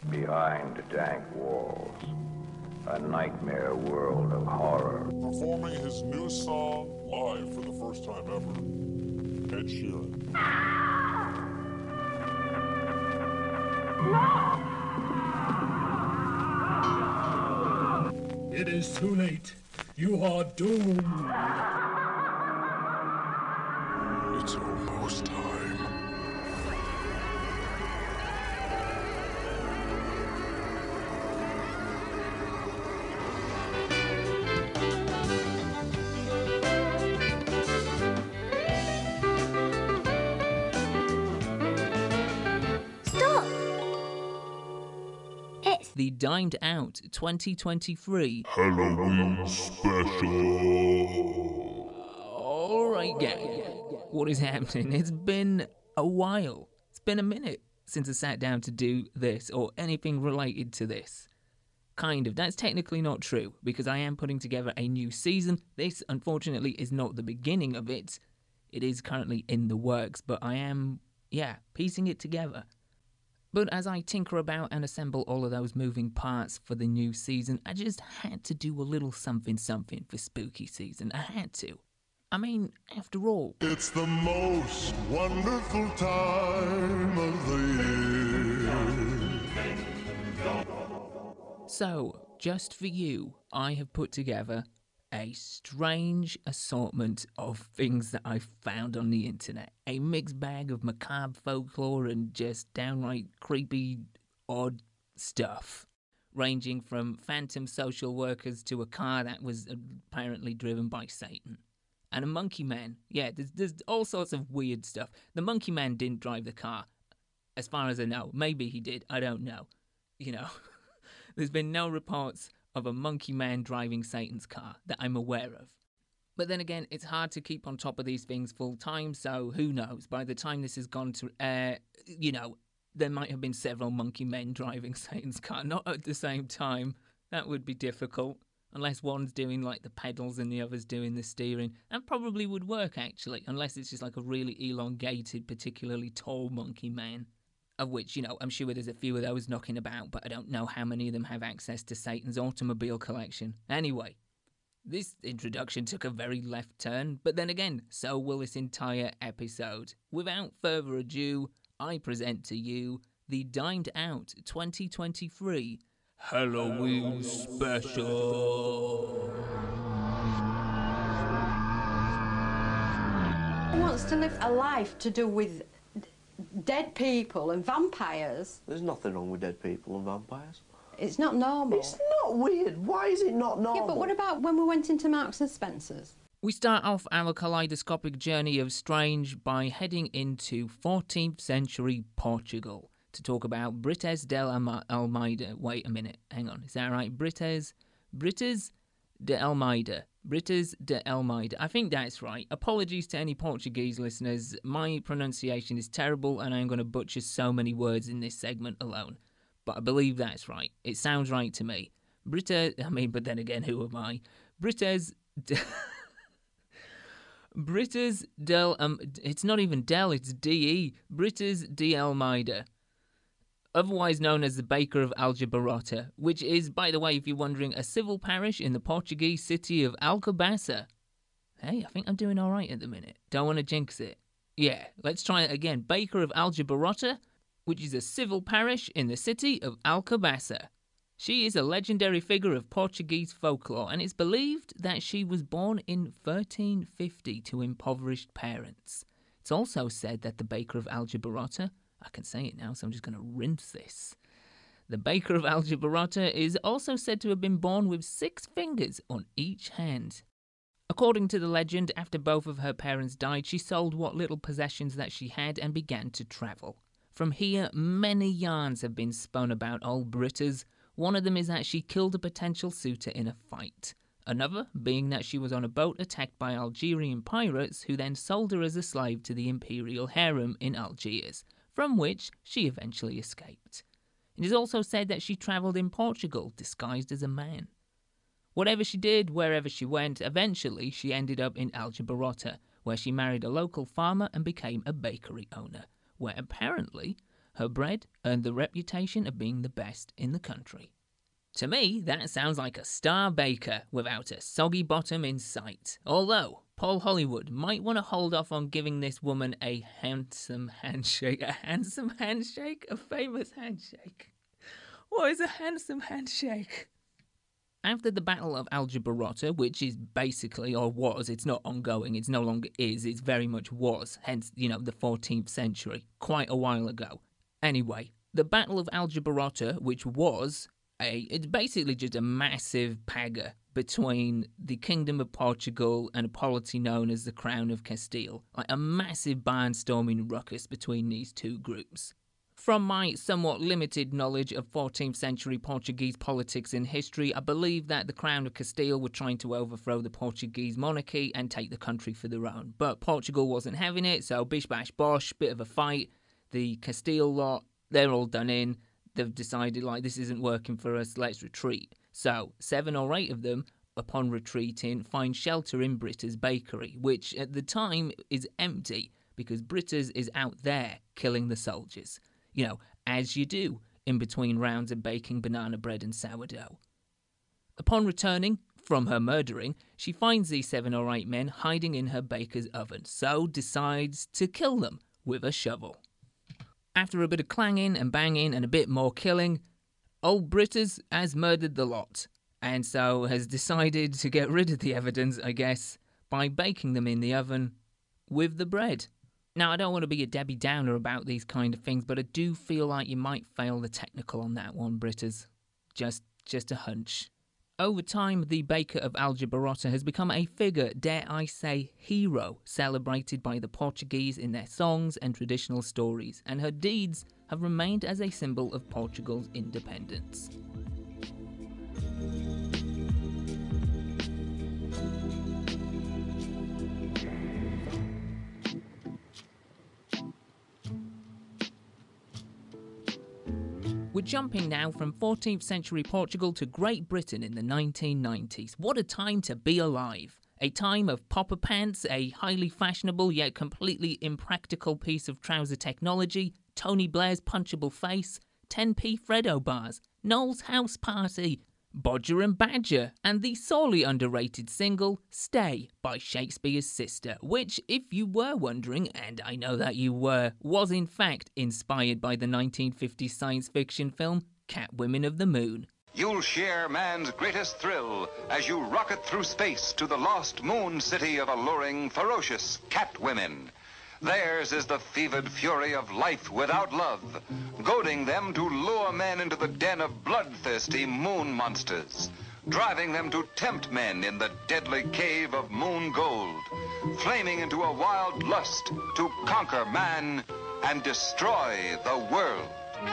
Behind dank walls, a nightmare world of horror. Performing his new song live for the first time ever, Ed Sheeran. It is too late. You are doomed. It's almost time. Stop! It's The Dined Out 2023. Halloween special. Alright, gang. What is happening? It's been a while. It's been a minute since I sat down to do this or anything related to this. Kind of. That's technically not true because I am putting together a new season. This, unfortunately, is not the beginning of it. It is currently in the works, but I am, piecing it together. But as I tinker about and assemble all of those moving parts for the new season, I just had to do a little something for spooky season. I had to. I mean, after all. It's the most wonderful time of the year. So, just for you, I have put together a strange assortment of things that I've found on the internet. A mixed bag of macabre folklore and just downright creepy, odd stuff. Ranging from phantom social workers to a car that was apparently driven by Satan. And a monkey man. Yeah, there's all sorts of weird stuff. The monkey man didn't drive the car, as far as I know. Maybe he did, I don't know. You know, there's been no reports of a monkey man driving Satan's car that I'm aware of. But then again, it's hard to keep on top of these things full time, so who knows? By the time this has gone to air, there might have been several monkey men driving Satan's car, not at the same time. That would be difficult. Unless one's doing like the pedals and the other's doing the steering. That probably would work actually, unless it's just like a really elongated, particularly tall monkey man. Of which, I'm sure there's a few of those knocking about, but I don't know how many of them have access to Satan's automobile collection. Anyway, this introduction took a very left turn, but then again, so will this entire episode. Without further ado, I present to you the Dined Out 2023 Halloween special. Who wants to live a life to do with dead people and vampires? There's nothing wrong with dead people and vampires. It's not normal. It's not weird. Why is it not normal? Yeah, but what about when we went into Marks and Spencer's? We start off our kaleidoscopic journey of strange by heading into 14th century Portugal to talk about Brites de Almeida. Wait a minute, hang on, is that right? Brites de Almeida. Brites de Almeida. I think that's right. Apologies to any Portuguese listeners. My pronunciation is terrible and I'm going to butcher so many words in this segment alone. But I believe that's right. It sounds right to me. But then again, who am I? Brites del... it's not even del, it's D-E. Brites de Almeida. Otherwise known as the Baker of Aljubarrota, which is, by the way, if you're wondering, a civil parish in the Portuguese city of Alcobaça. Hey, I think I'm doing all right at the minute. Don't want to jinx it. Yeah, let's try it again. Baker of Aljubarrota, which is a civil parish in the city of Alcobaça. She is a legendary figure of Portuguese folklore, and it's believed that she was born in 1350 to impoverished parents. It's also said that the Baker of Aljubarrota, I can say it now, so I'm just going to rinse this. The Baker of Aljubarrota is also said to have been born with 6 fingers on each hand. According to the legend, after both of her parents died, she sold what little possessions that she had and began to travel. From here, many yarns have been spun about old Britas. One of them is that she killed a potential suitor in a fight. Another being that she was on a boat attacked by Algerian pirates who then sold her as a slave to the imperial harem in Algiers, from which she eventually escaped. It is also said that she travelled in Portugal disguised as a man. Whatever she did, wherever she went, eventually she ended up in Aljubarrota, where she married a local farmer and became a bakery owner, where apparently her bread earned the reputation of being the best in the country. To me, that sounds like a star baker without a soggy bottom in sight. Although, Paul Hollywood might want to hold off on giving this woman a handsome handshake. A handsome handshake? A famous handshake? What is a handsome handshake? After the Battle of Aljubarrota, which is basically, or was, it's not ongoing, it's no longer is, it's very much was, hence, the 14th century, quite a while ago. Anyway, the Battle of Aljubarrota, which was it's basically just a massive pagger between the Kingdom of Portugal and a polity known as the Crown of Castile. Like a massive barnstorming ruckus between these two groups. From my somewhat limited knowledge of 14th century Portuguese politics and history, I believe that the Crown of Castile were trying to overthrow the Portuguese monarchy and take the country for their own. But Portugal wasn't having it, so bish bash bosh, bit of a fight. The Castile lot, they're all done in. They've decided, this isn't working for us, let's retreat. So, 7 or 8 of them, upon retreating, find shelter in Britta's bakery, which at the time is empty, because Britta's is out there killing the soldiers. As you do, in between rounds of baking banana bread and sourdough. Upon returning from her murdering, she finds these 7 or 8 men hiding in her baker's oven, so decides to kill them with a shovel. After a bit of clanging and banging and a bit more killing, old Britta's has murdered the lot, and so has decided to get rid of the evidence, I guess, by baking them in the oven with the bread. Now, I don't want to be a Debbie Downer about these kind of things, but I do feel like you might fail the technical on that one, Britta's. Just a hunch. Over time, the Baker of Aljubarrota has become a figure, dare I say, hero, celebrated by the Portuguese in their songs and traditional stories, and her deeds have remained as a symbol of Portugal's independence. We're jumping now from 14th century Portugal to Great Britain in the 1990s. What a time to be alive. A time of popper pants, a highly fashionable yet completely impractical piece of trouser technology, Tony Blair's punchable face, 10p Freddo bars, Noel's house party, Bodger and Badger, and the sorely underrated single, Stay, by Shakespeare's Sister, which, if you were wondering, and I know that you were, was in fact inspired by the 1950s science fiction film, Catwomen of the Moon. You'll share man's greatest thrill as you rocket through space to the lost moon city of alluring, ferocious Catwomen. Theirs is the fevered fury of life without love, goading them to lure men into the den of bloodthirsty moon monsters, driving them to tempt men in the deadly cave of moon gold, flaming into a wild lust to conquer man and destroy the world.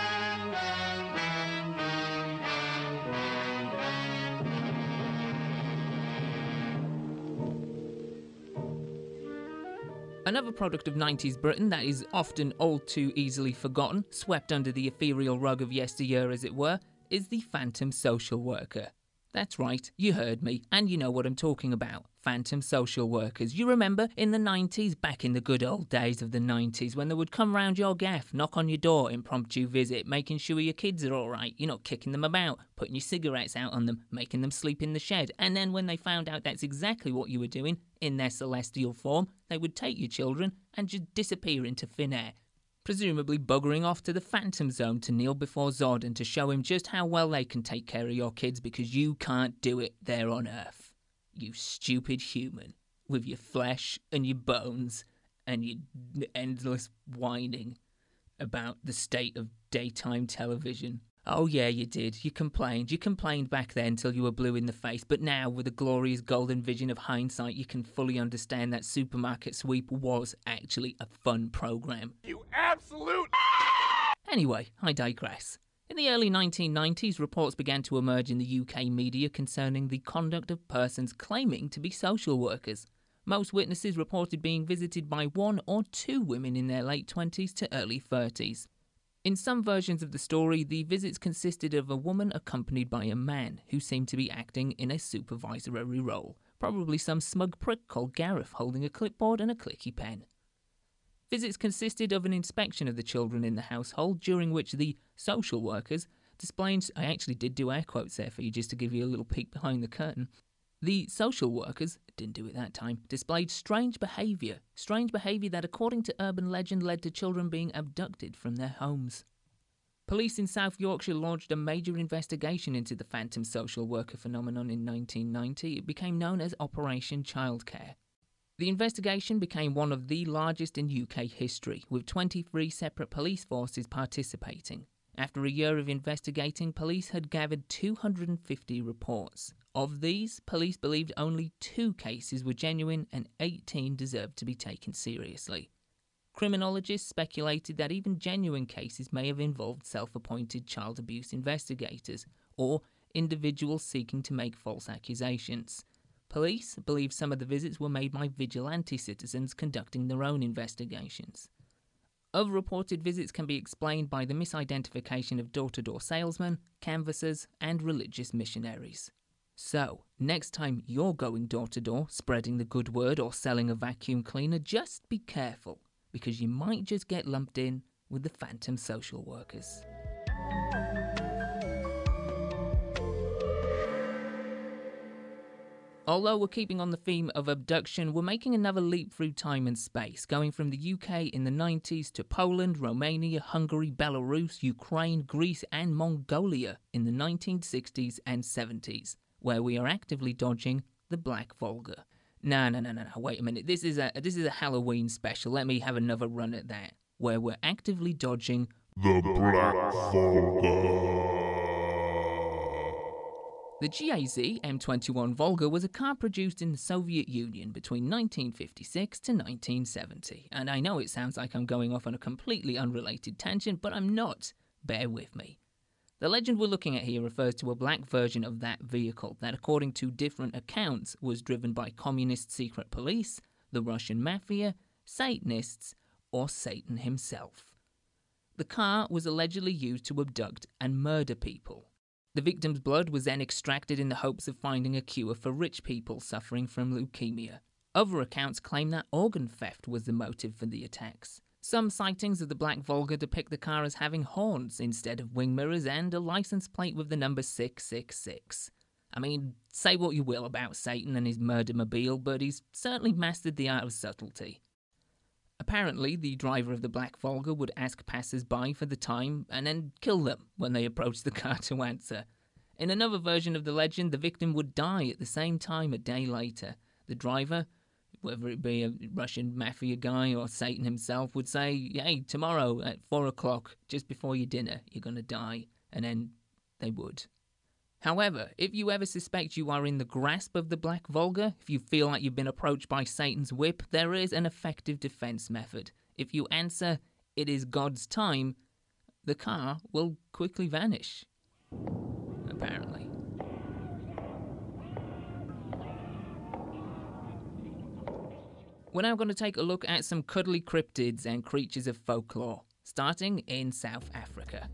Another product of 90s Britain that is often all too easily forgotten, swept under the ethereal rug of yesteryear as it were, is the Phantom Social Worker. That's right, you heard me, and you know what I'm talking about. Phantom social workers. You remember, in the 90s, back in the good old days of the 90s, when they would come round your gaff, knock on your door, impromptu visit, making sure your kids are alright, you're not kicking them about, putting your cigarettes out on them, making them sleep in the shed, and then when they found out that's exactly what you were doing, in their celestial form, they would take your children and just disappear into thin air. Presumably buggering off to the Phantom Zone to kneel before Zod and to show him just how well they can take care of your kids because you can't do it there on Earth. You stupid human, with your flesh and your bones and your endless whining about the state of daytime television. Oh yeah, you did. You complained. You complained back then till you were blue in the face, but now, with the glorious golden vision of hindsight, you can fully understand that Supermarket Sweep was actually a fun program. You absolute... Anyway, I digress. In the early 1990s, reports began to emerge in the UK media concerning the conduct of persons claiming to be social workers. Most witnesses reported being visited by 1 or 2 women in their late 20s to early 30s. In some versions of the story, the visits consisted of a woman accompanied by a man who seemed to be acting in a supervisory role, probably some smug prick called Gareth holding a clipboard and a clicky pen. Visits consisted of an inspection of the children in the household, during which the social workers displayed, I actually did do air quotes there for you just to give you a little peek behind the curtain. The social workers, didn't do it that time, displayed strange behaviour that according to urban legend led to children being abducted from their homes. Police in South Yorkshire launched a major investigation into the phantom social worker phenomenon in 1990. It became known as Operation Childcare. The investigation became one of the largest in UK history, with 23 separate police forces participating. After a year of investigating, police had gathered 250 reports. Of these, police believed only 2 cases were genuine and 18 deserved to be taken seriously. Criminologists speculated that even genuine cases may have involved self-appointed child abuse investigators or individuals seeking to make false accusations. Police believe some of the visits were made by vigilante citizens conducting their own investigations. Other reported visits can be explained by the misidentification of door-to-door salesmen, canvassers, and religious missionaries. So, next time you're going door-to-door, spreading the good word or selling a vacuum cleaner, just be careful, because you might just get lumped in with the phantom social workers. Although we're keeping on the theme of abduction, we're making another leap through time and space, going from the UK in the 90s to Poland, Romania, Hungary, Belarus, Ukraine, Greece and Mongolia in the 1960s and 70s, where we are actively dodging the Black Volga. No, wait a minute, this is a Halloween special, let me have another run at that, where we're actively dodging The Black Volga. The GAZ M21 Volga was a car produced in the Soviet Union between 1956 to 1970. And I know it sounds like I'm going off on a completely unrelated tangent, but I'm not. Bear with me. The legend we're looking at here refers to a black version of that vehicle that, according to different accounts, was driven by communist secret police, the Russian mafia, Satanists, or Satan himself. The car was allegedly used to abduct and murder people. The victim's blood was then extracted in the hopes of finding a cure for rich people suffering from leukemia. Other accounts claim that organ theft was the motive for the attacks. Some sightings of the Black Volga depict the car as having horns instead of wing mirrors and a license plate with the number 666. I mean, say what you will about Satan and his murder-mobile, but he's certainly mastered the art of subtlety. Apparently, the driver of the Black Volga would ask passers-by for the time and then kill them when they approached the car to answer. In another version of the legend, the victim would die at the same time a day later. The driver, whether it be a Russian mafia guy or Satan himself, would say, "Hey, tomorrow at 4 o'clock, just before your dinner, you're going to die." And then they would. However, if you ever suspect you are in the grasp of the Black Volga, if you feel like you've been approached by Satan's whip, there is an effective defense method. If you answer, "It is God's time," the car will quickly vanish. Apparently. We're now going to take a look at some cuddly cryptids and creatures of folklore, starting in South Africa.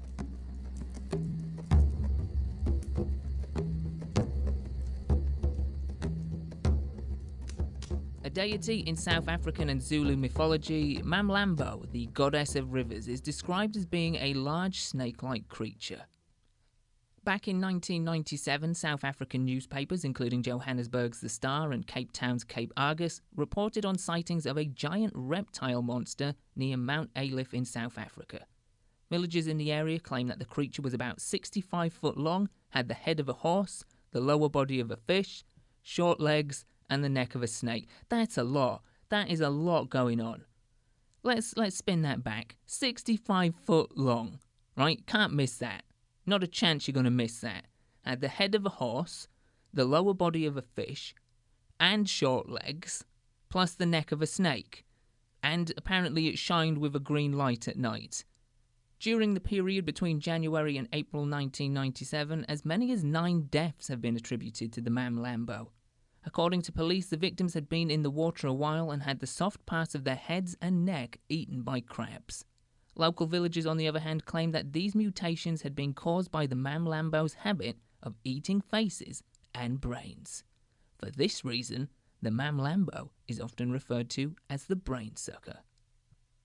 A deity in South African and Zulu mythology, Mamlambo, the goddess of rivers, is described as being a large snake-like creature. Back in 1997, South African newspapers, including Johannesburg's The Star and Cape Town's Cape Argus, reported on sightings of a giant reptile monster near Mount Aleph in South Africa. Villagers in the area claim that the creature was about 65 foot long, had the head of a horse, the lower body of a fish, short legs, and the neck of a snake. That's a lot. That is a lot going on. Let's spin that back. 65 foot long, right? Can't miss that. Not a chance you're going to miss that. Had the head of a horse, the lower body of a fish, and short legs, plus the neck of a snake. And apparently it shined with a green light at night. During the period between January and April 1997, as many as 9 deaths have been attributed to the Mamlambo. According to police, the victims had been in the water a while and had the soft parts of their heads and neck eaten by crabs. Local villagers, on the other hand, claimed that these mutations had been caused by the Mamlambo's habit of eating faces and brains. For this reason, the Mamlambo is often referred to as the brain sucker.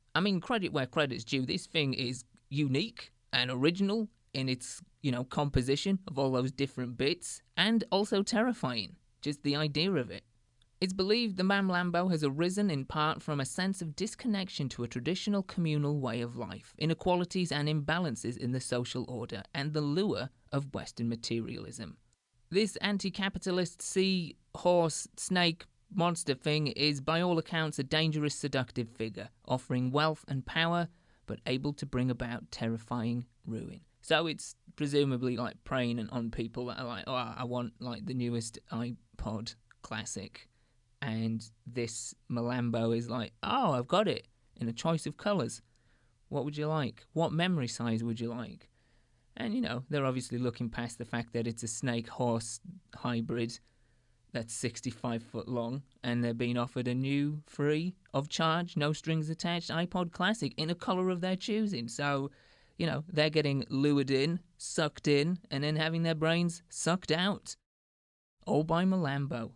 I mean, credit where credit's due. This thing is unique and original in its, composition of all those different bits, and also terrifying. Just the idea of it. It's believed the Mamlambo has arisen in part from a sense of disconnection to a traditional communal way of life, inequalities and imbalances in the social order, and the lure of Western materialism. This anti-capitalist sea, horse, snake, monster thing is by all accounts a dangerous, seductive figure, offering wealth and power, but able to bring about terrifying ruin. So it's presumably like preying on people that are like, oh, I want like the newest iPod Classic. And this Malambo is like, oh, I've got it in a choice of colours. What would you like? What memory size would you like? And, they're obviously looking past the fact that it's a snake-horse hybrid that's 65 foot long, and they're being offered a new, free, of charge, no strings attached iPod Classic in a colour of their choosing. So, they're getting lured in, sucked in, and then having their brains sucked out. All by Malambo.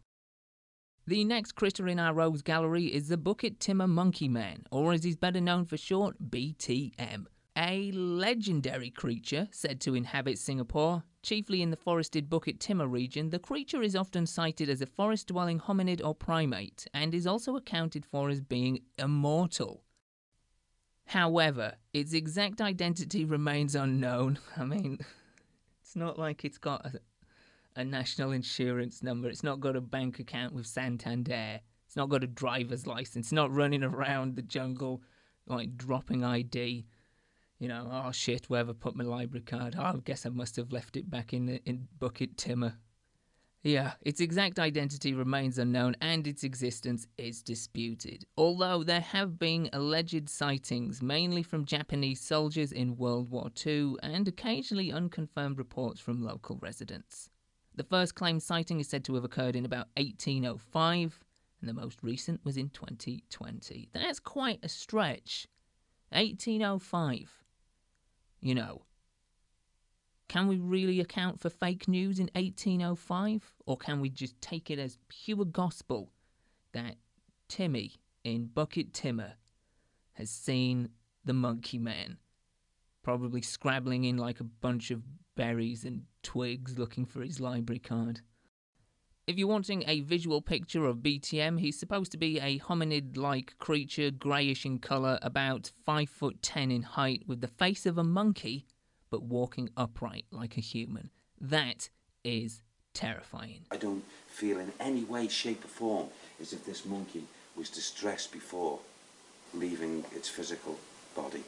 The next critter in our rogues gallery is the Bukit Timah Monkey Man, or as he's better known for short, BTM. A legendary creature said to inhabit Singapore, chiefly in the forested Bukit Timah region. The creature is often cited as a forest-dwelling hominid or primate, and is also accounted for as being immortal. However, its exact identity remains unknown. I mean, it's not like it's got a national insurance number. It's not got a bank account with Santander. It's not got a driver's license. It's not running around the jungle, like, dropping ID. Oh shit, where have I put my library card? Oh, I guess I must have left it back in Bukit Timah. Yeah, its exact identity remains unknown and its existence is disputed. Although there have been alleged sightings, mainly from Japanese soldiers in World War II, and occasionally unconfirmed reports from local residents. The first claimed sighting is said to have occurred in about 1805, and the most recent was in 2020. That's quite a stretch. 1805. Can we really account for fake news in 1805? Or can we just take it as pure gospel that Timmy in Bukit Timah has seen the Monkey Man, probably scrabbling in like a bunch of berries and twigs looking for his library card? If you're wanting a visual picture of BTM, he's supposed to be a hominid-like creature, greyish in colour, about 5'10" in height, with the face of a monkey, but walking upright like a human. That is terrifying. I don't feel in any way, shape or form as if this monkey was distressed before leaving its physical body.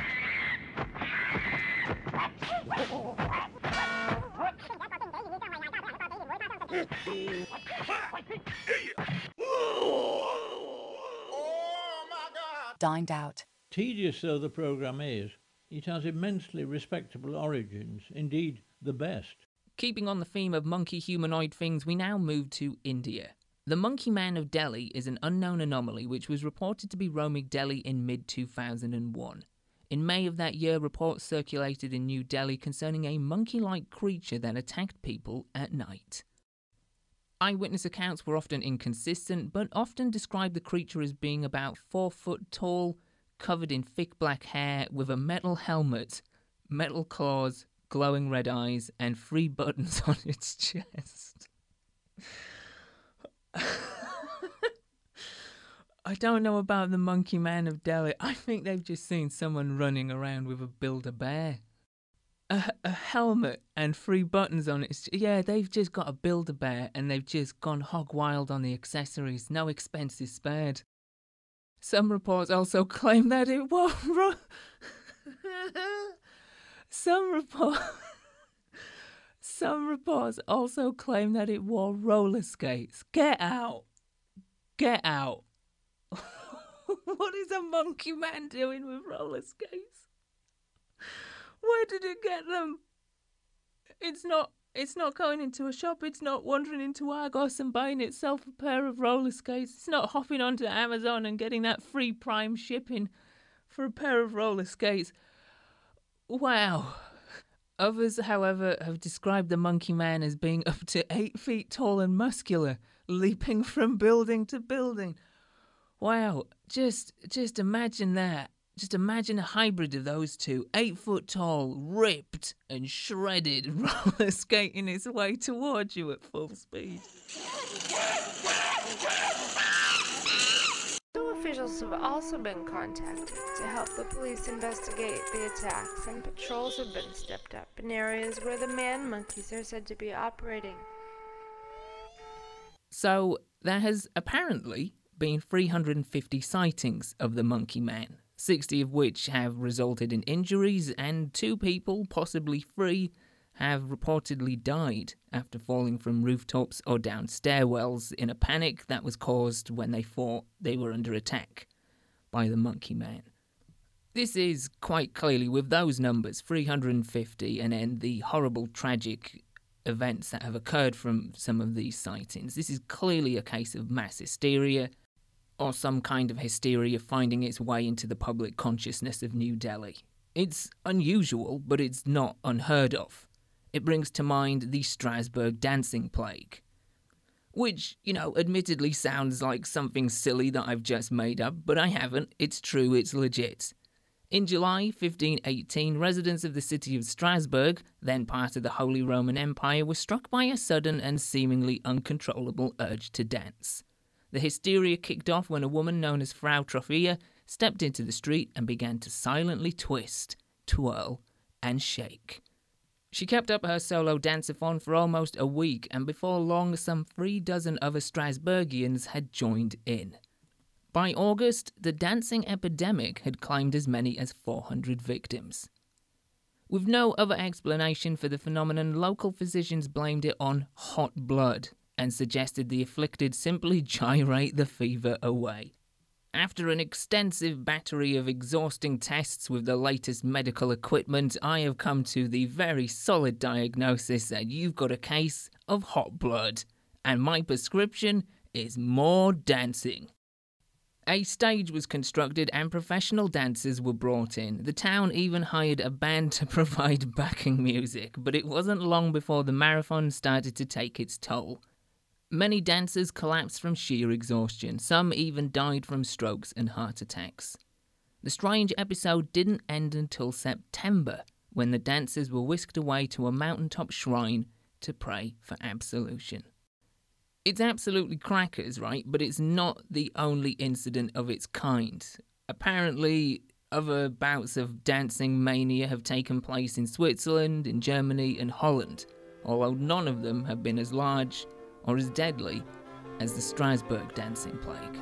Dined out. Tedious though the programme is, it has immensely respectable origins, indeed the best. Keeping on the theme of monkey humanoid things, we now move to India. The Monkey Man of Delhi is an unknown anomaly which was reported to be roaming Delhi in mid-2001. In May of that year, reports circulated in New Delhi concerning a monkey-like creature that attacked people at night. Eyewitness accounts were often inconsistent, but often described the creature as being about 4 foot tall, covered in thick black hair, with a metal helmet, metal claws, glowing red eyes, and 3 buttons on its chest. I don't know about the Monkey Man of Delhi. I think they've just seen someone running around with a Build-A-Bear. A helmet and 3 buttons on it. Yeah, they've just got a Build-A-Bear and they've just gone hog wild on the accessories. No expenses spared. Some reports also claim that it was... Some reports also claim that it wore roller skates. Get out. Get out. What is a monkey man doing with roller skates? Where did it get them? It's not going into a shop. It's not wandering into Argos and buying itself a pair of roller skates. It's not hopping onto Amazon and getting that free Prime shipping for a pair of roller skates. Wow. Others, however, have described the Monkey Man as being up to 8 feet tall and muscular, leaping from building to building. Wow, just imagine that. Just imagine a hybrid of those two, 8 foot tall, ripped and shredded, roller skating its way towards you at full speed. Two officials have also been contacted to help the police investigate the attacks, and patrols have been stepped up in areas where the man monkeys are said to be operating. So, there has apparently been 350 sightings of the Monkey Man, 60 of which have resulted in injuries, and 2 people, possibly 3, have reportedly died after falling from rooftops or down stairwells in a panic that was caused when they thought they were under attack by the Monkey Man. This is quite clearly, with those numbers, 350, and then the horrible, tragic events that have occurred from some of these sightings, this is clearly a case of mass hysteria, or some kind of hysteria finding its way into the public consciousness of New Delhi. It's unusual, but it's not unheard of. It brings to mind the Strasbourg dancing plague, which, admittedly sounds like something silly that I've just made up, but I haven't. It's true, it's legit. In July 1518, residents of the city of Strasbourg, then part of the Holy Roman Empire, were struck by a sudden and seemingly uncontrollable urge to dance. The hysteria kicked off when a woman known as Frau Trophea stepped into the street and began to silently twist, twirl, and shake. She kept up her solo dance-a-thon for almost a week, and before long, some 36 other Strasbourgians had joined in. By August, the dancing epidemic had claimed as many as 400 victims. With no other explanation for the phenomenon, local physicians blamed it on hot blood and suggested the afflicted simply gyrate the fever away. After an extensive battery of exhausting tests with the latest medical equipment, I have come to the very solid diagnosis that you've got a case of hot blood, and my prescription is more dancing. A stage was constructed and professional dancers were brought in. The town even hired a band to provide backing music, but it wasn't long before the marathon started to take its toll. Many dancers collapsed from sheer exhaustion. Some even died from strokes and heart attacks. The strange episode didn't end until September, when the dancers were whisked away to a mountaintop shrine to pray for absolution. It's absolutely crackers, right? But it's not the only incident of its kind. Apparently, other bouts of dancing mania have taken place in Switzerland, in Germany and Holland, although none of them have been as large or as deadly as the Strasbourg dancing plague.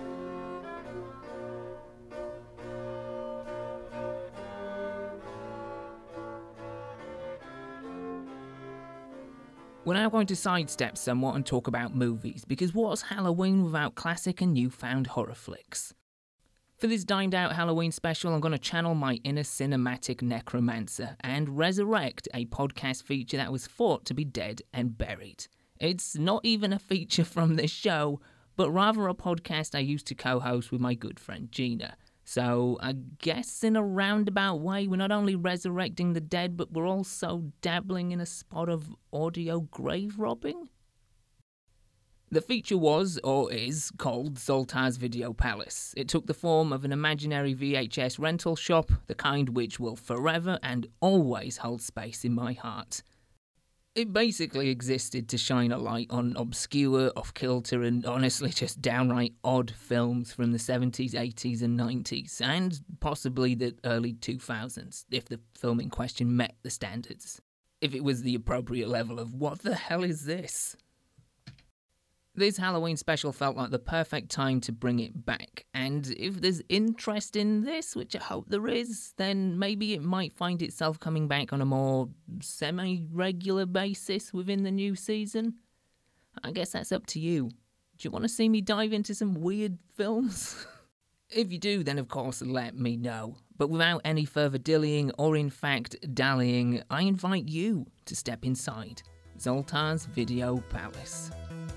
We're now going to sidestep somewhat and talk about movies, because what's Halloween without classic and newfound horror flicks? For this dined out Halloween special, I'm going to channel my inner cinematic necromancer and resurrect a podcast feature that was thought to be dead and buried. It's not even a feature from this show, but rather a podcast I used to co-host with my good friend Gina. So I guess in a roundabout way, we're not only resurrecting the dead, but we're also dabbling in a spot of audio grave robbing? The feature was, or is, called Zoltar's Video Palace. It took the form of an imaginary VHS rental shop, the kind which will forever and always hold space in my heart. It basically existed to shine a light on obscure, off-kilter and honestly just downright odd films from the 70s, 80s and 90s, and possibly the early 2000s, if the film in question met the standards. If it was the appropriate level of, what the hell is this? This Halloween special felt like the perfect time to bring it back, and if there's interest in this, which I hope there is, then maybe it might find itself coming back on a more semi-regular basis within the new season. I guess that's up to you. Do you want to see me dive into some weird films? If you do, then of course let me know. But without any further dillying, or in fact dallying, I invite you to step inside Zoltar's Video Palace.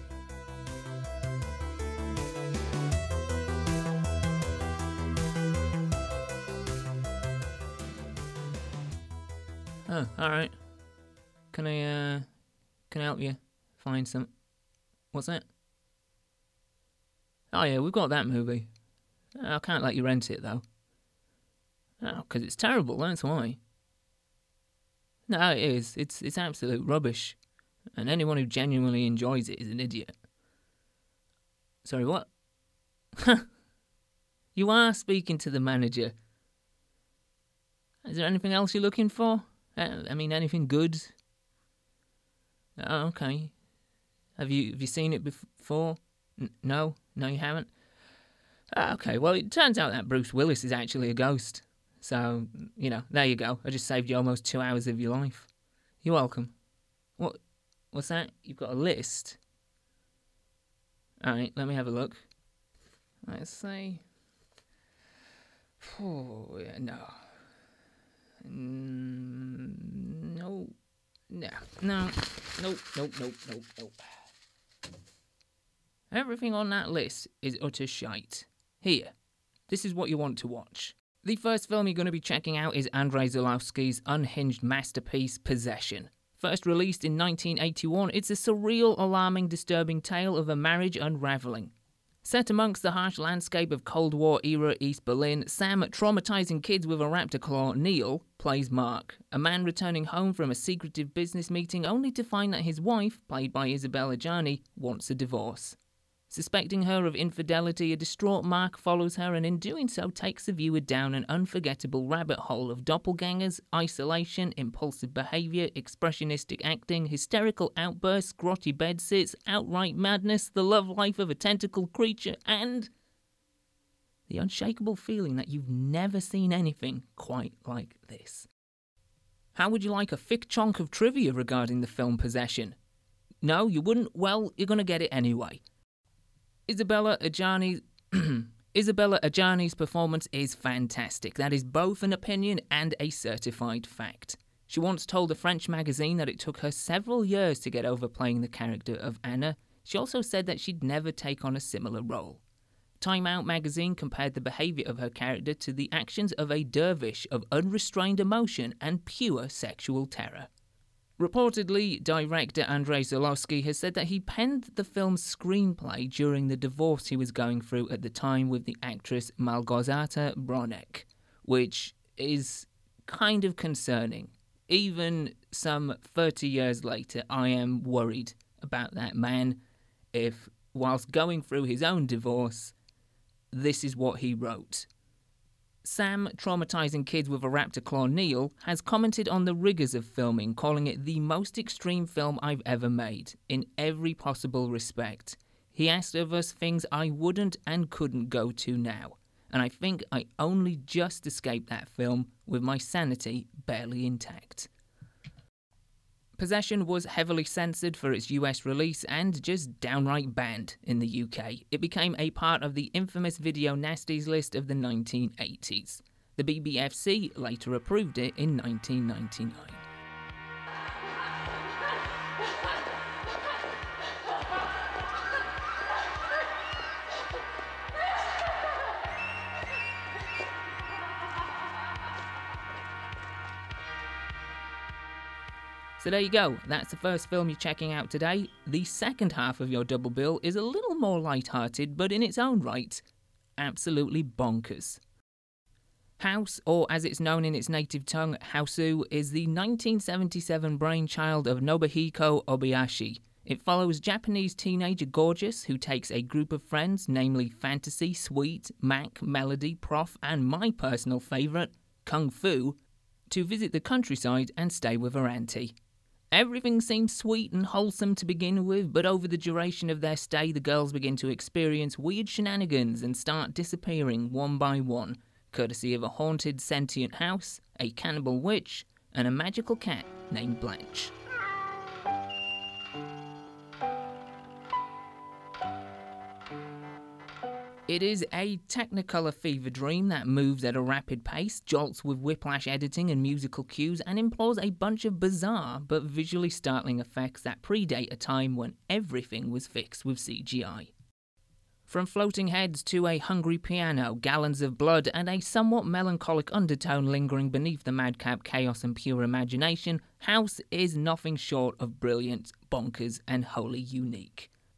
Oh, alright. Can I help you find some... What's that? Oh yeah, we've got that movie. I can't let you rent it, though. Oh, 'cause it's terrible, that's why. No, it is. It's absolute rubbish. And anyone who genuinely enjoys it is an idiot. Sorry, what? You are speaking to the manager. Is there anything else you're looking for? I mean, anything good? Oh, okay. Have you seen it before? No, you haven't. Okay. Well, it turns out that Bruce Willis is actually a ghost. So, there you go. I just saved you almost 2 hours of your life. You're welcome. What's that? You've got a list? All right. Let me have a look. Let's see. Oh, yeah, no. Nope. Everything on that list is utter shite. Here, this is what you want to watch. The first film you're going to be checking out is Andrei Zulawski's unhinged masterpiece, Possession. First released in 1981, it's a surreal, alarming, disturbing tale of a marriage unravelling. Set amongst the harsh landscape of Cold War-era East Berlin, Sam traumatising kids with a raptor claw, Neil, plays Mark, a man returning home from a secretive business meeting only to find that his wife, played by Isabelle Adjani, wants a divorce. Suspecting her of infidelity, a distraught Mark follows her and in doing so takes the viewer down an unforgettable rabbit hole of doppelgangers, isolation, impulsive behaviour, expressionistic acting, hysterical outbursts, grotty bedsits, outright madness, the love life of a tentacled creature, and the unshakable feeling that you've never seen anything quite like this. How would you like a thick chunk of trivia regarding the film Possession? No, you wouldn't? Well, you're going to get it anyway. Isabelle Adjani's performance is fantastic. That is both an opinion and a certified fact. She once told a French magazine that it took her several years to get over playing the character of Anna. She also said that she'd never take on a similar role. Time Out magazine compared the behaviour of her character to the actions of a dervish of unrestrained emotion and pure sexual terror. Reportedly, director Andrei Zulawski has said that he penned the film's screenplay during the divorce he was going through at the time with the actress Malgorzata Bronek, which is kind of concerning. Even some 30 years later, I am worried about that man if, whilst going through his own divorce, this is what he wrote. Sam, traumatising kids with a raptor claw, Neil, has commented on the rigours of filming, calling it the most extreme film I've ever made, in every possible respect. He asked of us things I wouldn't and couldn't go to now, and I think I only just escaped that film with my sanity barely intact. Possession was heavily censored for its US release and just downright banned in the UK. It became a part of the infamous video nasties list of the 1980s. The BBFC later approved it in 1999. So there you go, that's the first film you're checking out today. The second half of your double bill is a little more light-hearted, but in its own right, absolutely bonkers. House, or as it's known in its native tongue, Hausu, is the 1977 brainchild of Nobuhiko Obayashi. It follows Japanese teenager Gorgeous, who takes a group of friends, namely Fantasy, Sweet, Mac, Melody, Prof, and my personal favourite, Kung Fu, to visit the countryside and stay with her auntie. Everything seems sweet and wholesome to begin with, but over the duration of their stay, the girls begin to experience weird shenanigans and start disappearing one by one, courtesy of a haunted sentient house, a cannibal witch, and a magical cat named Blanche. It is a Technicolor fever dream that moves at a rapid pace, jolts with whiplash editing and musical cues, and employs a bunch of bizarre but visually startling effects that predate a time when everything was fixed with CGI. From floating heads to a hungry piano, gallons of blood, and a somewhat melancholic undertone lingering beneath the madcap chaos and pure imagination, House is nothing short of brilliant, bonkers, and wholly unique.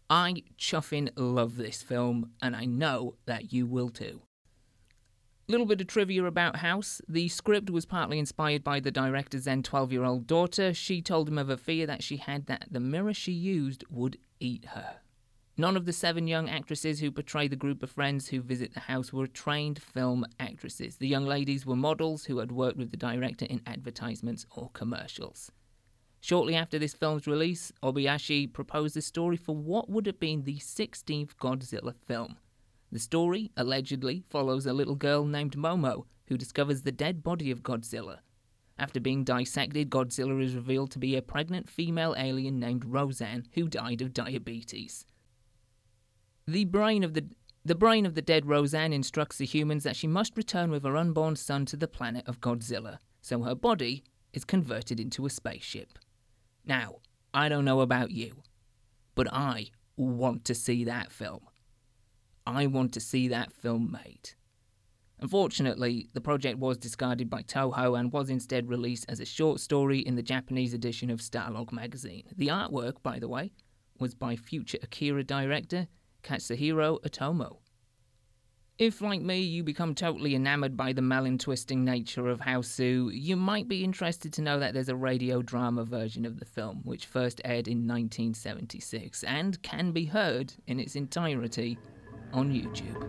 I chuffing love this film, and I know that you will too. Little bit of trivia about House. The script was partly inspired by the director's then 12-year-old daughter. She told him of a fear that she had that the mirror she used would eat her. None of the 7 young actresses who portray the group of friends who visit the house were trained film actresses. The young ladies were models who had worked with the director in advertisements or commercials. Shortly after this film's release, Obayashi proposed a story for what would have been the 16th Godzilla film. The story, allegedly, follows a little girl named Momo, who discovers the dead body of Godzilla. After being dissected, Godzilla is revealed to be a pregnant female alien named Roseanne, who died of diabetes. The brain of the dead Roseanne instructs the humans that she must return with her unborn son to the planet of Godzilla, so her body is converted into a spaceship. Now, I don't know about you, but I want to see that film. I want to see that film made. Unfortunately, the project was discarded by Toho and was instead released as a short story in the Japanese edition of Starlog magazine. The artwork, by the way, was by future Akira director Katsuhiro Otomo. If, like me, you become totally enamoured by the melon-twisting nature of Hausu, you might be interested to know that there's a radio drama version of the film, which first aired in 1976, and can be heard in its entirety on YouTube.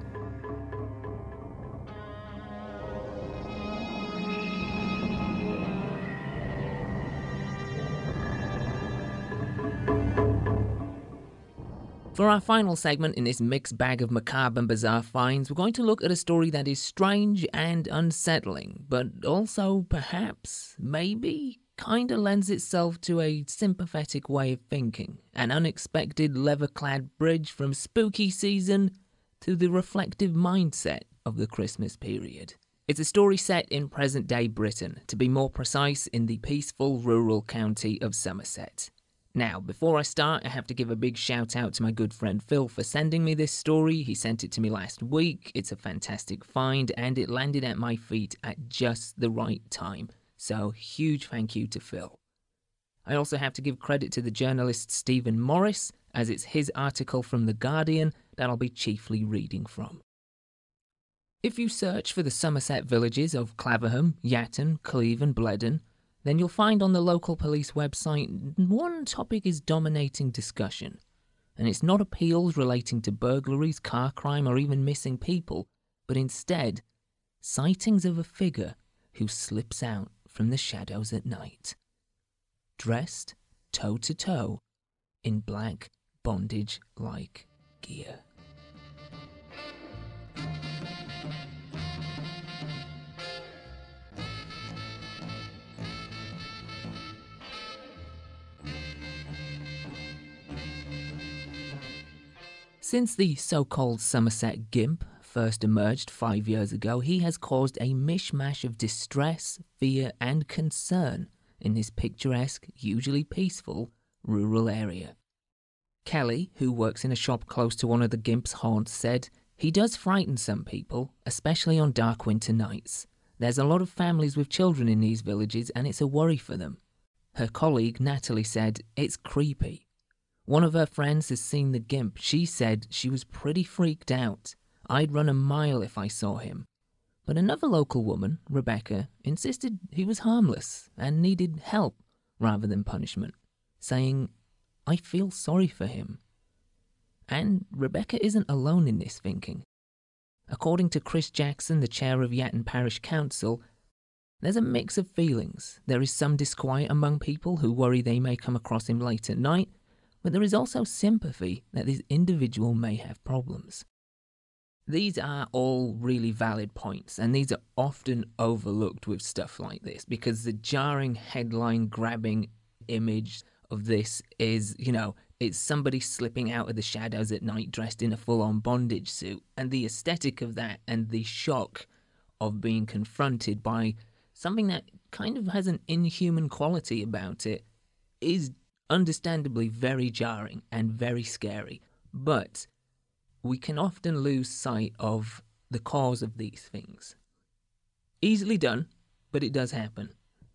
For our final segment in this mixed bag of macabre and bizarre finds, we're going to look at a story that is strange and unsettling, but also, perhaps, maybe, kinda lends itself to a sympathetic way of thinking. An unexpected leather-clad bridge from spooky season to the reflective mindset of the Christmas period. It's a story set in present-day Britain, to be more precise, in the peaceful rural county of Somerset. Now, before I start, I have to give a big shout out to my good friend Phil for sending me this story. He sent it to me last week. It's a fantastic find, and it landed at my feet at just the right time. So, huge thank you to Phil. I also have to give credit to the journalist Stephen Morris, as it's his article from The Guardian that I'll be chiefly reading from. If you search for the Somerset villages of Claverham, Yatton, Cleve and Bledon, then you'll find on the local police website one topic is dominating discussion. And it's not appeals relating to burglaries, car crime or even missing people, but instead, sightings of a figure who slips out from the shadows at night. Dressed toe to toe in black bondage-like gear. Since the so-called Somerset Gimp first emerged 5 years ago, he has caused a mishmash of distress, fear and concern in this picturesque, usually peaceful, rural area. Kelly, who works in a shop close to one of the Gimp's haunts, said, "He does frighten some people, especially on dark winter nights. There's a lot of families with children in these villages and it's a worry for them." Her colleague, Natalie, said, "It's creepy." One of her friends has seen the Gimp. She said she was pretty freaked out. "I'd run a mile if I saw him." But another local woman, Rebecca, insisted he was harmless and needed help rather than punishment, saying, "I feel sorry for him." And Rebecca isn't alone in this thinking. According to Chris Jackson, the chair of Yatton Parish Council, there's a mix of feelings. There is some disquiet among people who worry they may come across him late at night, but there is also sympathy that this individual may have problems. These are all really valid points, and these are often overlooked with stuff like this, because the jarring headline-grabbing image of this is, it's somebody slipping out of the shadows at night dressed in a full-on bondage suit, and the aesthetic of that and the shock of being confronted by something that kind of has an inhuman quality about it is understandably very jarring and very scary, but we can often lose sight of the cause of these things. Easily done, but it does happen.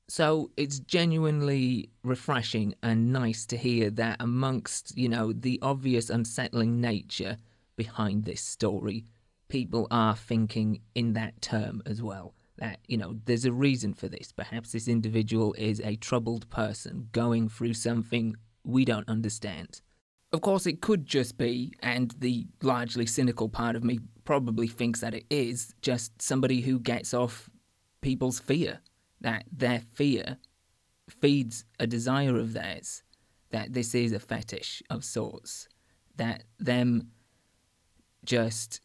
So it's genuinely refreshing and nice to hear that amongst, the obvious unsettling nature behind this story, people are thinking in that term as well. That, there's a reason for this. Perhaps this individual is a troubled person going through something we don't understand. Of course, it could just be, and the largely cynical part of me probably thinks that it is, just somebody who gets off people's fear. That their fear feeds a desire of theirs, that this is a fetish of sorts, that them just,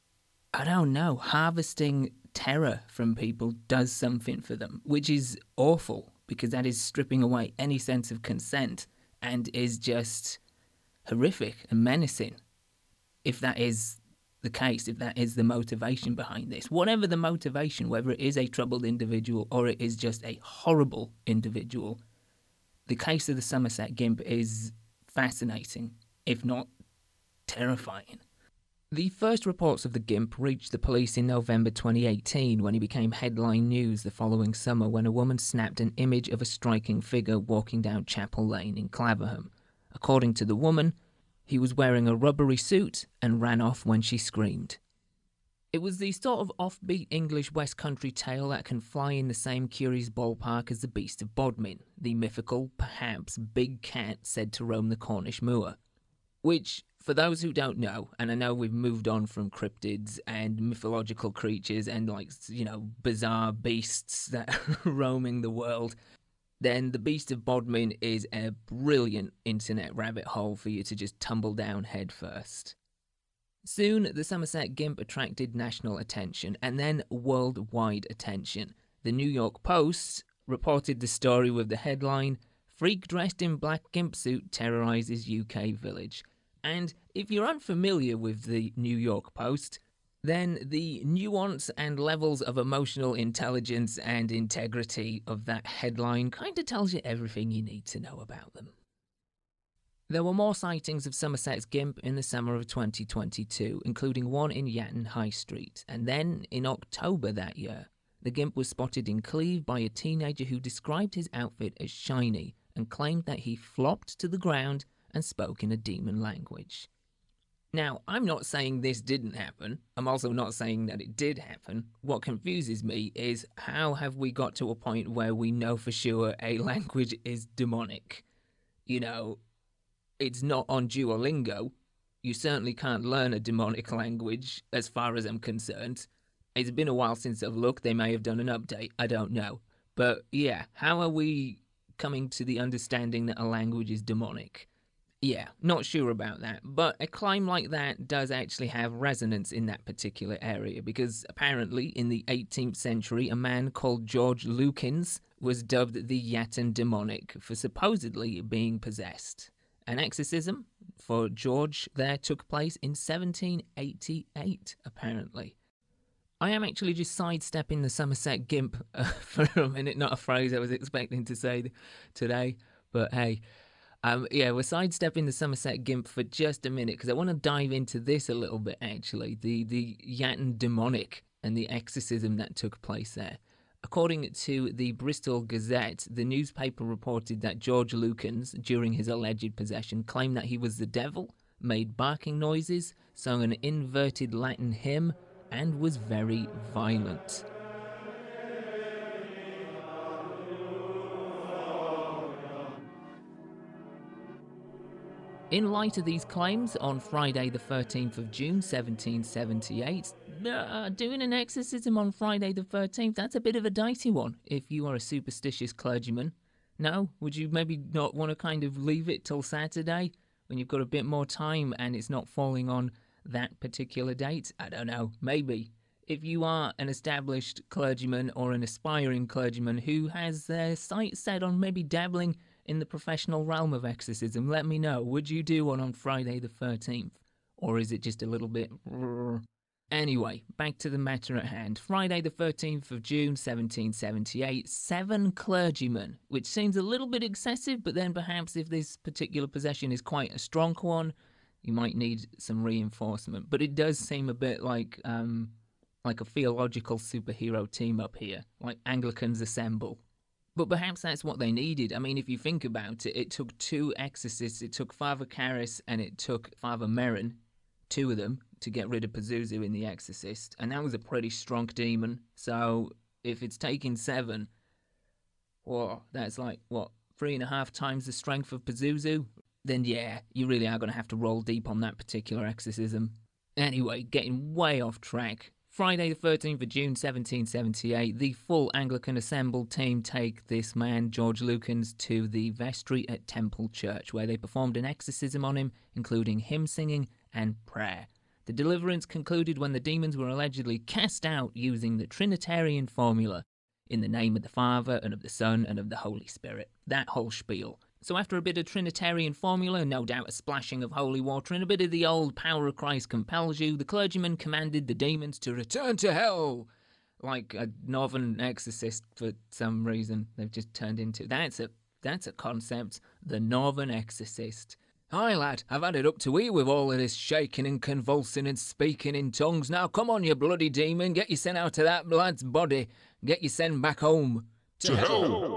I don't know, harvesting terror from people does something for them, which is awful, because that is stripping away any sense of consent and is just horrific and menacing, if that is the case, if that is the motivation behind this. Whatever the motivation, whether it is a troubled individual or it is just a horrible individual, the case of the Somerset Gimp is fascinating, if not terrifying. The first reports of the Gimp reached the police in November 2018 when he became headline news the following summer when a woman snapped an image of a striking figure walking down Chapel Lane in Claverham. According to the woman, he was wearing a rubbery suit and ran off when she screamed. It was the sort of offbeat English West Country tale that can fly in the same curious ballpark as the Beast of Bodmin, the mythical, perhaps, big cat said to roam the Cornish moor. Which, for those who don't know, and I know we've moved on from cryptids and mythological creatures and, bizarre beasts that are roaming the world, then the Beast of Bodmin is a brilliant internet rabbit hole for you to just tumble down head first. Soon, the Somerset Gimp attracted national attention and then worldwide attention. The New York Post reported the story with the headline, "Freak dressed in black gimp suit terrorizes UK village." And if you're unfamiliar with the New York Post, then the nuance and levels of emotional intelligence and integrity of that headline kind of tells you everything you need to know about them. There were more sightings of Somerset's Gimp in the summer of 2022, including one in Yatton High Street, and then in October that year, the Gimp was spotted in Cleve by a teenager who described his outfit as shiny and claimed that he flopped to the ground and spoke in a demon language. Now, I'm not saying this didn't happen. I'm also not saying that it did happen. What confuses me is how have we got to a point where we know for sure a language is demonic? It's not on Duolingo. You certainly can't learn a demonic language, as far as I'm concerned. It's been a while since I've looked. They may have done an update. I don't know. But yeah, how are we coming to the understanding that a language is demonic? Yeah, not sure about that, but a claim like that does actually have resonance in that particular area, because apparently in the 18th century a man called George Lukins was dubbed the Yatton Demonic for supposedly being possessed. An exorcism for George there took place in 1788, apparently. I am actually just sidestepping the Somerset Gimp for a minute, not a phrase I was expecting to say today, but hey. We're sidestepping the Somerset Gimp for just a minute because I want to dive into this a little bit, actually. The Yatton Demonic and the exorcism that took place there. According to the Bristol Gazette, the newspaper reported that George Lukins, during his alleged possession, claimed that he was the devil, made barking noises, sung an inverted Latin hymn, and was very violent. In light of these claims, on Friday the 13th of June 1778, doing an exorcism on Friday the 13th, that's a bit of a dicey one if you are a superstitious clergyman. No? Would you maybe not want to kind of leave it till Saturday when you've got a bit more time and it's not falling on that particular date? I don't know, maybe. If you are an established clergyman or an aspiring clergyman who has their sights set on maybe dabbling in the professional realm of exorcism, let me know. Would you do one on Friday the 13th? Or is it just a little bit... Anyway, back to the matter at hand. Friday the 13th of June 1778, 7 clergymen, which seems a little bit excessive, but then perhaps if this particular possession is quite a strong one, you might need some reinforcement. But it does seem a bit like a theological superhero team up here, like Anglicans Assemble. But perhaps that's what they needed. I mean, if you think about it, it took 2 exorcists. It took Father Karras and it took Father Merrin, 2 of them, to get rid of Pazuzu in The Exorcist. And that was a pretty strong demon. So if it's taking 7, well, that's like, 3.5 times the strength of Pazuzu? Then yeah, you really are going to have to roll deep on that particular exorcism. Anyway, getting way off track. Friday the 13th of June 1778, the full Anglican assembled team take this man, George Lukens, to the vestry at Temple Church, where they performed an exorcism on him, including hymn singing and prayer. The deliverance concluded when the demons were allegedly cast out using the Trinitarian formula, in the name of the Father, and of the Son, and of the Holy Spirit. That whole spiel. So after a bit of Trinitarian formula, no doubt a splashing of holy water, and a bit of the old power of Christ compels you, the clergyman commanded the demons to return to hell. Like a northern exorcist for some reason. They've just turned into... That's a concept. The northern exorcist. Hi lad, I've had it up to here with all of this shaking and convulsing and speaking in tongues. Now come on, you bloody demon, get you sent out of that lad's body. Get you sent back home. To hell!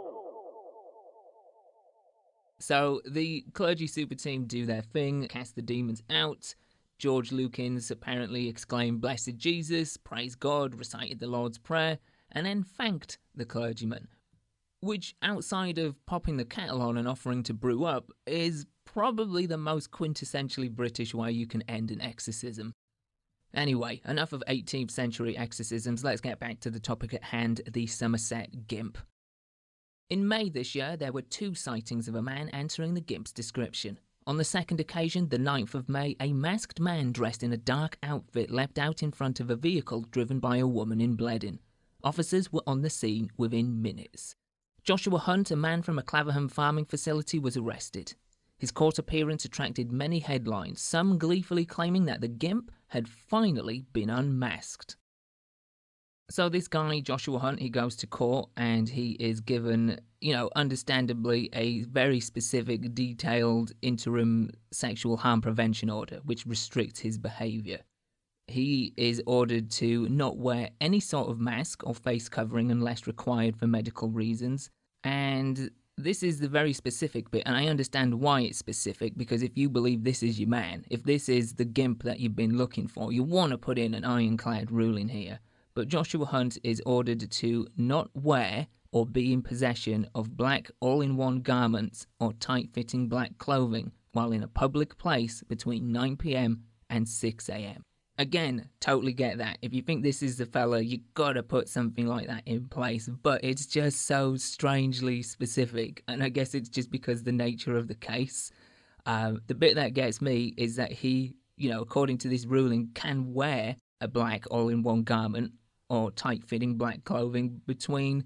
So the clergy super team do their thing, cast the demons out. George Lukens apparently exclaimed, "Blessed Jesus," praise God, recited the Lord's Prayer, and then thanked the clergyman. Which, outside of popping the kettle on and offering to brew up, is probably the most quintessentially British way you can end an exorcism. Anyway, enough of 18th century exorcisms, let's get back to the topic at hand, the Somerset Gimp. In May this year, there were 2 sightings of a man answering the Gimp's description. On the second occasion, the 9th of May, a masked man dressed in a dark outfit leapt out in front of a vehicle driven by a woman in Bledin. Officers were on the scene within minutes. Joshua Hunt, a man from a Claverham farming facility, was arrested. His court appearance attracted many headlines, some gleefully claiming that the Gimp had finally been unmasked. So this guy, Joshua Hunt, he goes to court and he is given, understandably a very specific, detailed interim sexual harm prevention order, which restricts his behaviour. He is ordered to not wear any sort of mask or face covering unless required for medical reasons. And this is the very specific bit, and I understand why it's specific, because if you believe this is your man, if this is the Gimp that you've been looking for, you want to put in an ironclad ruling here. But Joshua Hunt is ordered to not wear or be in possession of black all-in-one garments or tight-fitting black clothing while in a public place between 9 p.m. and 6 a.m. Again, totally get that. If you think this is the fella, you gotta put something like that in place, but it's just so strangely specific, and I guess it's just because the nature of the case. The bit that gets me is that he, according to this ruling, can wear a black all-in-one garment or tight-fitting black clothing between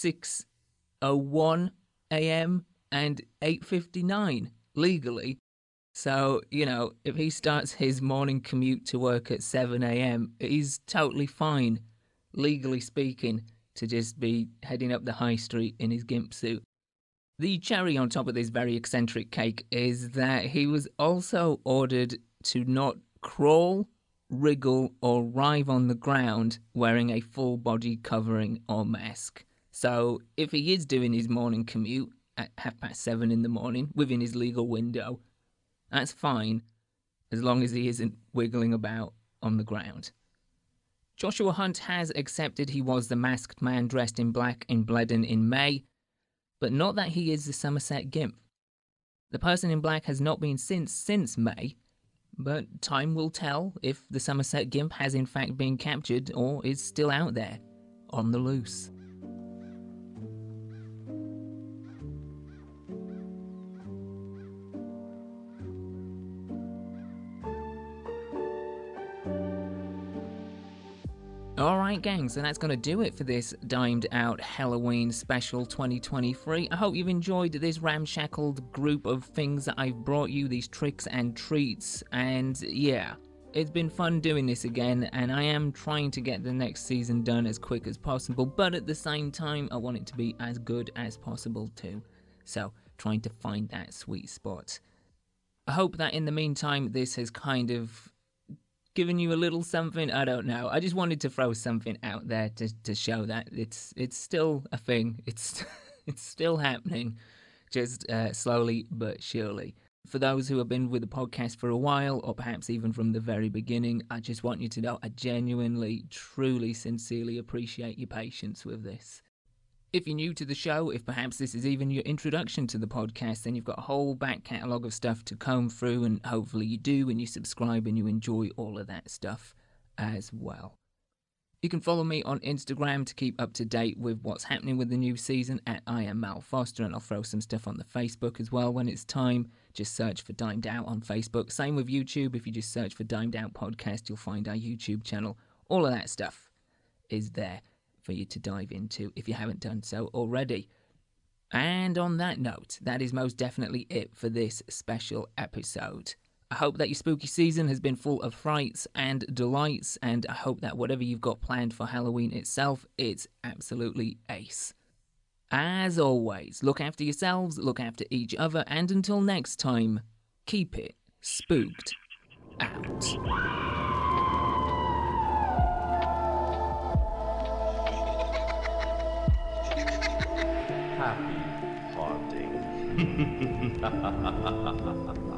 6:01 a.m. and 8:59 legally. So, if he starts his morning commute to work at 7 a.m, he's totally fine, legally speaking, to just be heading up the high street in his Gimp suit. The cherry on top of this very eccentric cake is that he was also ordered to not crawl, wriggle, or writhe on the ground wearing a full body covering or mask. So, if he is doing his morning commute at 7:30 in the morning within his legal window, that's fine, as long as he isn't wiggling about on the ground. Joshua Hunt has accepted he was the masked man dressed in black in Bledin in May, but not that he is the Somerset Gimp. The person in black has not been since May, but time will tell if the Somerset Gimp has in fact been captured or is still out there, on the loose. Alright gang, so that's going to do it for this dimed out Halloween special 2023. I hope you've enjoyed this ramshackled group of things that I've brought you, these tricks and treats, and yeah, it's been fun doing this again, and I am trying to get the next season done as quick as possible, but at the same time I want it to be as good as possible too, so trying to find that sweet spot. I hope that in the meantime this has kind of giving you a little something. I don't know. I just wanted to throw something out there to show that it's still a thing. It's still happening, just slowly but surely. For those who have been with the podcast for a while, or perhaps even from the very beginning, I just want you to know I genuinely, truly, sincerely appreciate your patience with this. If you're new to the show, if perhaps this is even your introduction to the podcast, then you've got a whole back catalogue of stuff to comb through, and hopefully you do, and you subscribe and you enjoy all of that stuff as well. You can follow me on Instagram to keep up to date with what's happening with the new season at I Am Mal Foster, and I'll throw some stuff on the Facebook as well when it's time. Just search for Dimed Out on Facebook. Same with YouTube. If you just search for Dimed Out Podcast, you'll find our YouTube channel. All of that stuff is there for you to dive into if you haven't done so already. And on that note, that is most definitely it for this special episode. I hope that your spooky season has been full of frights and delights, and I hope that whatever you've got planned for Halloween itself, it's absolutely ace. As always, look after yourselves, look after each other, and until next time, keep it spooked out. Happy haunting.